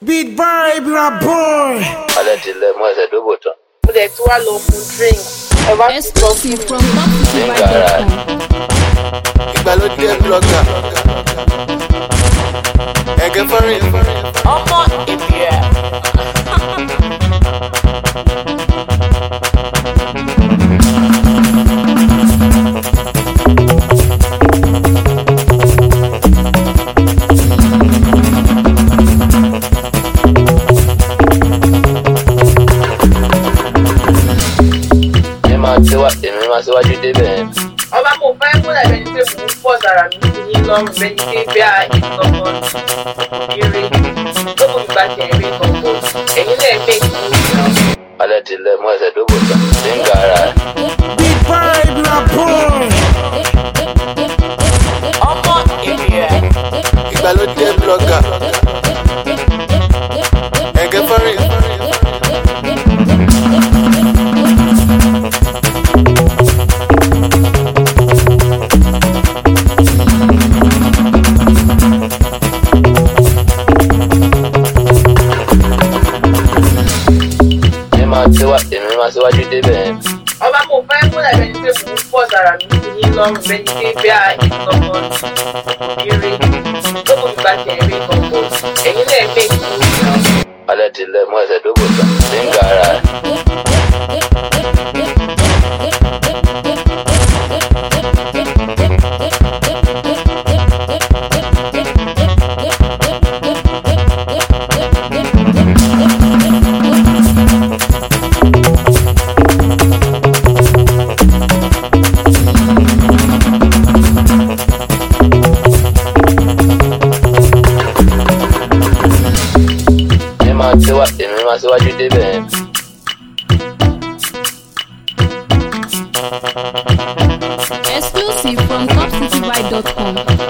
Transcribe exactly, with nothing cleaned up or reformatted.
Beat vibe, rap boy. Alẹ́ ti lẹ̀ mọ́ ẹsẹ̀ dóbò tán. Mo dẹ̀ tí wá lọ fún drink. Ẹ bá ti sọ Exclusive from top city vibe dot com. Ìgbàlódé blogger. Ẹ̀gẹ́ fọ́rin. ọmọ ìbílẹ̀. Èmi máa síwájú débẹ̀. Ọba mo fẹ́ kó lẹ̀ bẹ́ni pé mo ń pọ̀ sára mi sí yín lọ́rùn bẹ́ni pé bí a ìtọ́mọ eré tó kò gbà tẹ̀ eré kankan. Ẹ̀yin lẹ́ẹ̀ méjì ní ìlú. Alẹ́ ti lẹ̀ mọ́ ẹsẹ̀ dóbò tán. Ṣé ń ga ara ẹ̀? Beat vibe, rap boy. ọmọ ìbílẹ̀. Ìgbàlódé blogger. Ẹ̀gẹ́ fọ́rin. Èmi máa síwájú débẹ̀. Ọba mo fẹ́ kó lẹ̀ bẹ́ni pé mo ń pọ̀ sára mi sí yín lọ́rùn bẹ́ni pé bí a ìtọ́mọ eré tó kò gbà tẹ̀ eré kankan. Ẹ̀yin lẹ́ẹ̀ méjì ní ìlú. Alẹ́ ti lẹ̀ mọ́ ẹsẹ̀ dóbò tán. Ṣé ń ga ara ẹ̀? Èmi máa síwájú débẹ̀. Exclusive from top city vibe dot com.